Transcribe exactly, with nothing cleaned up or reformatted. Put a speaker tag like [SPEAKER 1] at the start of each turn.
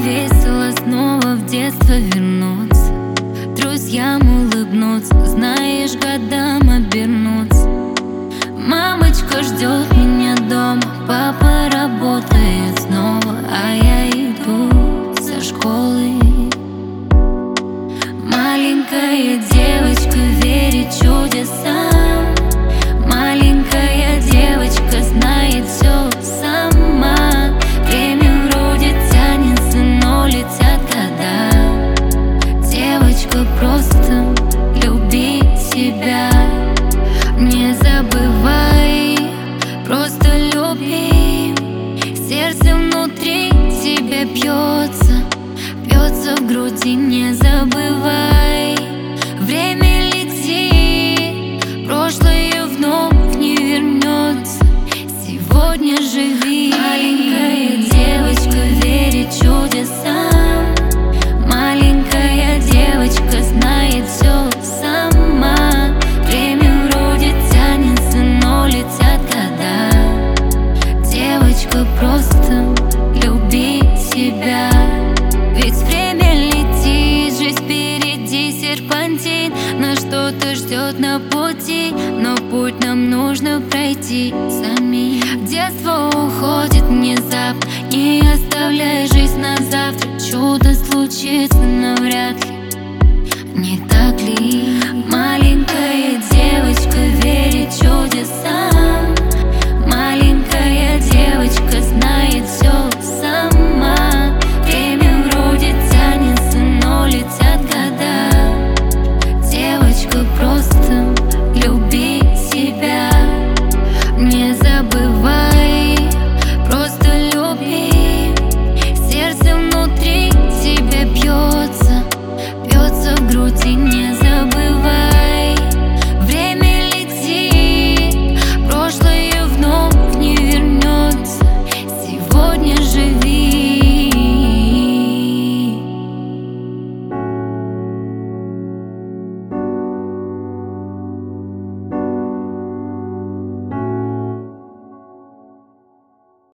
[SPEAKER 1] весело снова в детство вернуться, друзьям улыбнуться, знаешь, годам обернуться. Мамочка ждет меня дома, папа работает снова, а я иду со школы. Маленькая девочка верит чудесам, маленькая девочка знает все сама. Время вроде тянется, но летят года. Девочка, просто люби себя, не забывай, просто люби. Сердце внутри тебя бьется, бьется в груди, не забывай. Время летит, прошлое вновь не вернется. Сегодня живи. Маленькая девочка верит чудесам, маленькая девочка знает все сама. Время вроде тянется, но летят года. Девочка, просто люби себя. Ведь время летит, жизнь впереди серпантин, нас что-то ждет на пути, но путь нам нужно пройти сами. Детство уходит внезапно, не оставляй жизнь на завтра. Чудо случится навряд ли, не так ли? Маленькая девочка верит чудесам, маленькая девочка знает все сама. Время вроде тянется, но летят года. Девочка, просто люби себя, не забывай, просто люби. Сердце внутри тебя бьется, бьется в груди, не